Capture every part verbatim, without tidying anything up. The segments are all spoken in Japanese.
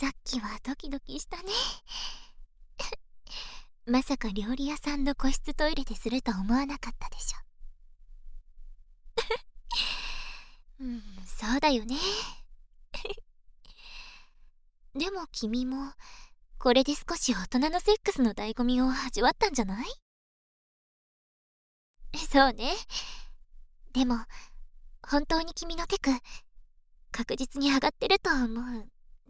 さっきはドキドキしたね。まさか料理屋さんの個室トイレですると思わなかったでしょ。うん、そうだよね。でも君もこれで少し大人のセックスの醍醐味を味わったんじゃない？そうね。でも本当に君のテク確実に上がってると思うな。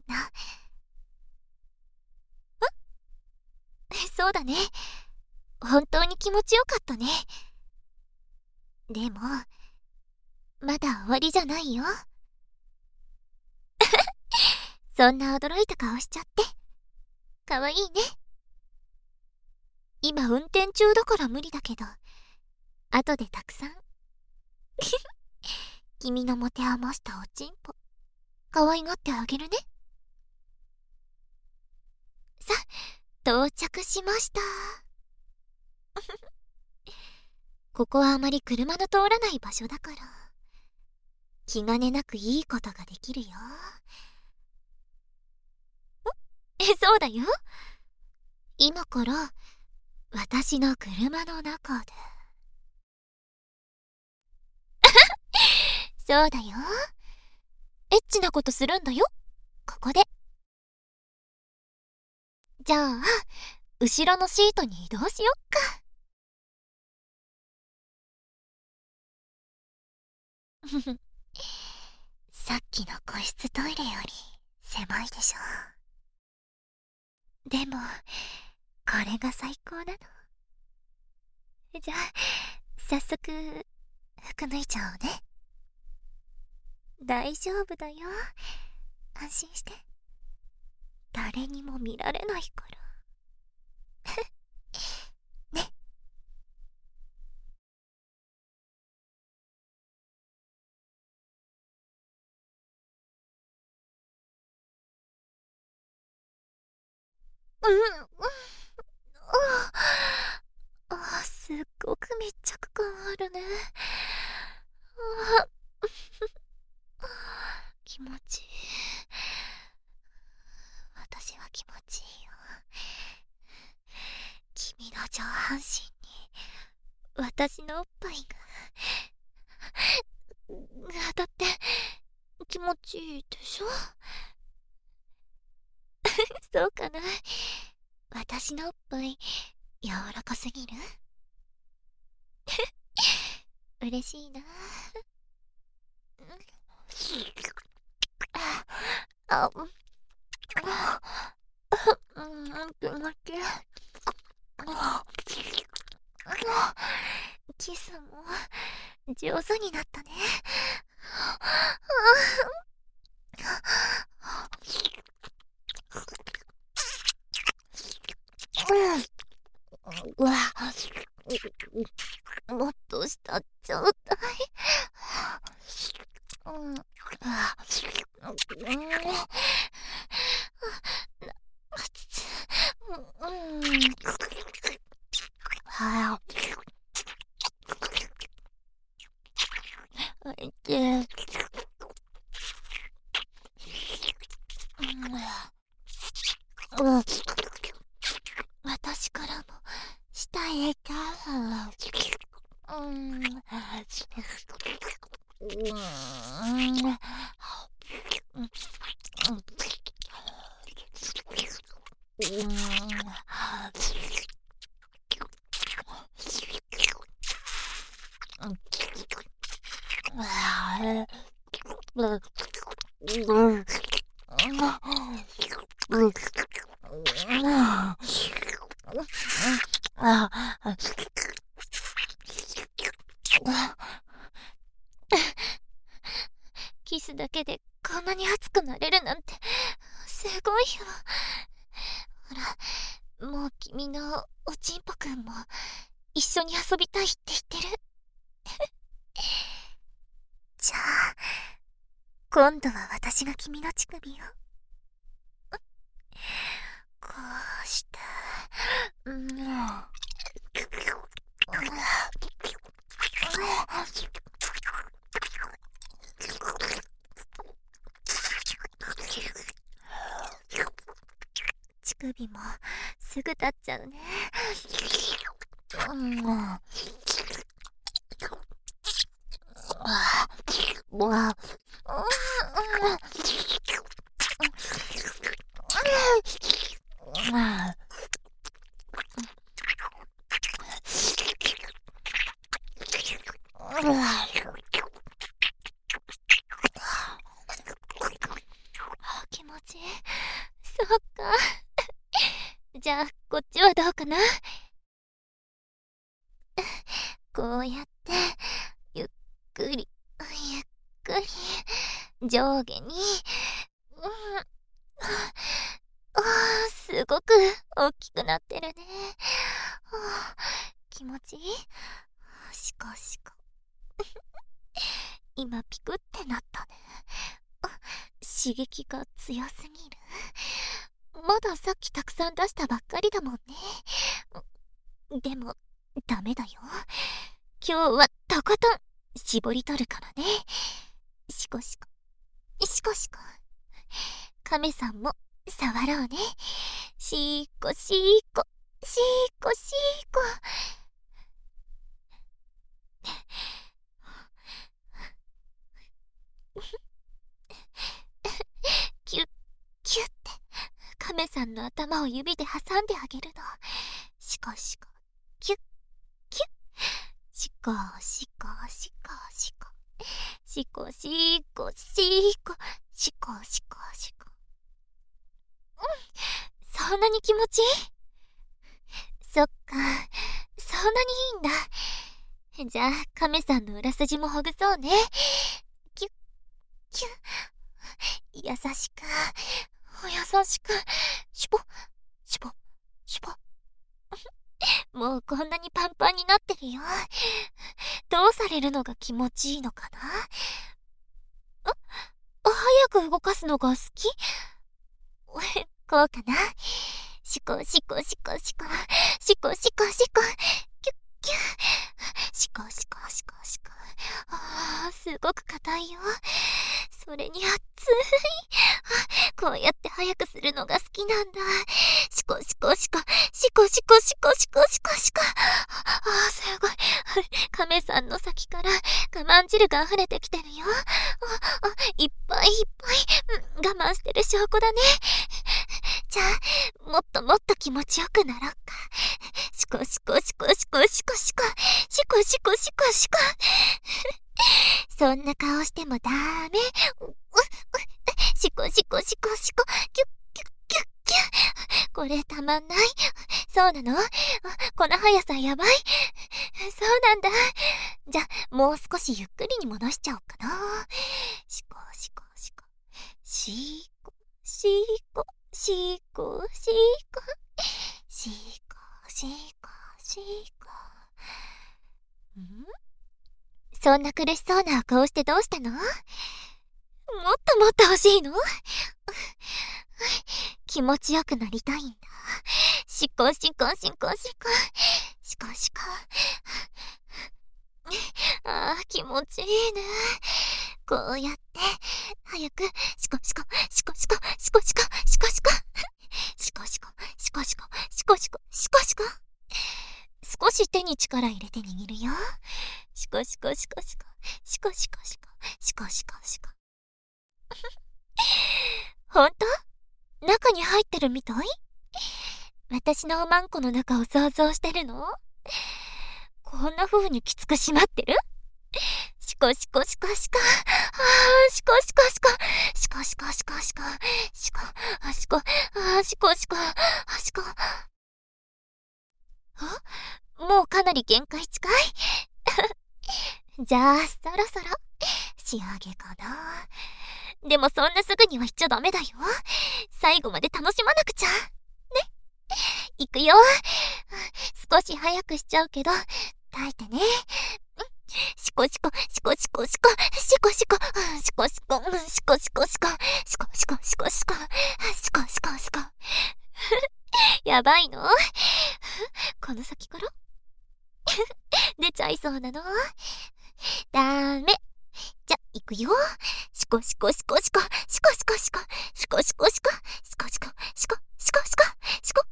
そうだね。本当に気持ちよかったね。でもまだ終わりじゃないよ。そんな驚いた顔しちゃってかわいいね。今運転中だから無理だけど、後でたくさん君の持て余したおちんぽ可愛がってあげるね。さ、到着しました。ここはあまり車の通らない場所だから気兼ねなくいいことができるよ。え、そうだよ。今から私の車の中でそうだよ。エッチなことするんだよ、ここで。じゃあ後ろのシートに移動しよっか。さっきの個室トイレより狭いでしょ。でもこれが最高なの。じゃあ早速服脱いじゃおうね。大丈夫だよ、安心して。誰にも見られないからね。うん、うん、ああ、すっごく密着感あるね。あ気持ちいい。私は気持ちいいよ。君の上半身に私のおっぱいが当たって気持ちいいでしょ。そうかな。私のおっぱい柔らかすぎる？嬉しいな。あ、うん、気持ちいい。キスも上手になったね。うわ、もっとしたちょうだい。うん、うん、はあ、いて。うん、私からも下へか。うん。うん。キスだけでこんなに熱くなれるなんてすごいよ。ほら、もう君のおちんぽくんも一緒に遊びたいって言ってる。じゃあ今度は私が君の乳首をこうして、うん、 指もすぐ経っちゃうね。うん。わあ、わあ、うん。気持ちいい。そっか。じゃあこっちはどうかな。こうやってゆっくりゆっくり上下に、うん、あーすごく大きくなってるね。はあ、気持ちいい。しかしか今ピクってなったね。あ、刺激が強すぎる。まださっきたくさん出したばっかりだもんね。でもダメだよ。今日はとことん絞り取るからね。しこしこしこしこ。亀さんも触ろうね。しーこしーこしーこしーこ。キュッキュッって亀さんの頭を指で挟んであげるの。しこしこキュッキュッ。しこしこしこしこしこしこしこしこしこしこ。うん、そんなに気持ちいい？そっか、そんなにいいんだ。じゃあ亀さんの裏筋もほぐそうね。キュッキュッ。優しく優しくシュポシュポシュポ。もうこんなにパンパンになってるよ。どうされるのが気持ちいいのかな。あ、早く動かすのが好き？こうかな。シコシコシコシコシコシコシコキュッキュッ。シコシコシコシコ。あーすごく硬いよ。それに熱い。こうやって早くするのが好きなんだ。シコシコシコシコシコシコシコシコシコ。あーすごい。亀さんの先から我慢汁が溢れてきてるよ。ああ、いっぱいいっぱい、うん、我慢してる証拠だね。じゃあもっともっと気持ちよくなろうか。シコシコシコシコシコシコシコシコシコシコ。そんな顔してもダメ。うううシコシコシコシコキュッキュッキュッキュッ。これたまんない。そうなの？この速さやばい。そうなんだ。じゃあもう少しゆっくりに戻しちゃおうかな。シコシコシコシコシコシコシコシコシコシコ。ん？そんな苦しそうな顔してどうしたの？もっともっと欲しいの？気持ちよくなりたいんだ。シコシコシコシコシコシコ。あー気持ちいいね。こうやって早くシコシコシコシコシコシコシコシコシコシコシコシコシコシコシコシコ。少し手に力入れて握るよ。シコシコシコシコシコシコシコシコシコシコ。ほんと？中に入ってるみたい？私のおまんこの中を想像してるの？こんな風にきつく締まってる？シコシコシコシコ。あーシコシコシコシコシコシコシコシコあシコあシコシコあシコ。あ、もうかなり限界近い。じゃあそろそろ仕上げかな。でもそんなすぐには言っちゃダメだよ。最後まで楽しまなくちゃね。いくよ。少し早くしちゃうけど耐えてね。シコシコシコシコシコシコシコシコシコシコシコシコシコシコシコシコシコシコシコ。やばいの？この先から出ちゃいそうなの？ダメ。じゃいくよ。シコシコシコシコシコシコシコシコシコシコシコシコシコシコシコシコシコ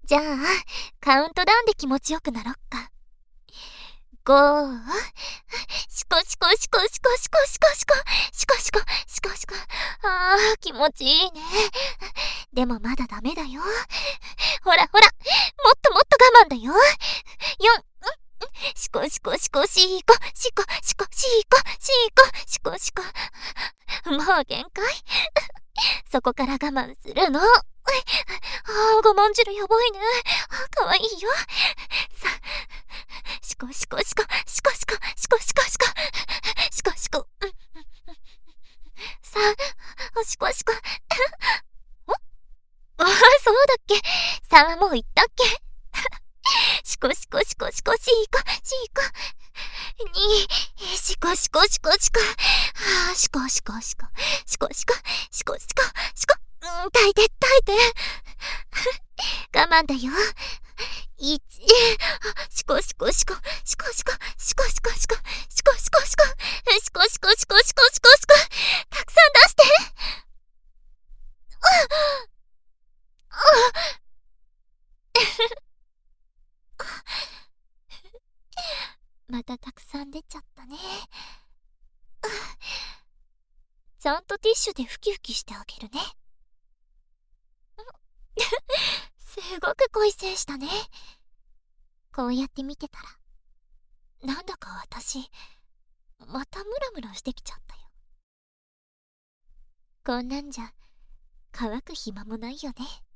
じゃあカウントダウンで気持ちよくなろっか。ごー、シコシコシコシコシコシコシコシコシコシコシコ。あー、気持ちいいね。でもまだダメだよ。ほらほら、もっともっと我慢だよ。よん、シコシコシコシーコシコシコシーコシーコシコシコ。もう限界。そこから我慢するの。あー、我慢汁やばいね。かわいいよ。さあ、シコシコシコシコシコシコシコシコシコシコ。さあ、シコシコ。ああ、そうだっけ。さんはもう言ったっけ。シコシコシコシコシーコシーコ。に、シコシコシコシコ。ああ、シコシコシコシコシコシコシコシコ。うん、耐えて耐えて。我慢だよ。いち、シコシコシコシコシコシコシコシコシコシコシコシコシコシコシコシコシコ。たくさん出して。またたくさん出ちゃったね。ちゃんとティッシュでふきふきしてあげるね。すごく恋せいしたね。こうやって見てたらなんだか私またムラムラしてきちゃったよ。こんなんじゃ乾く暇もないよね。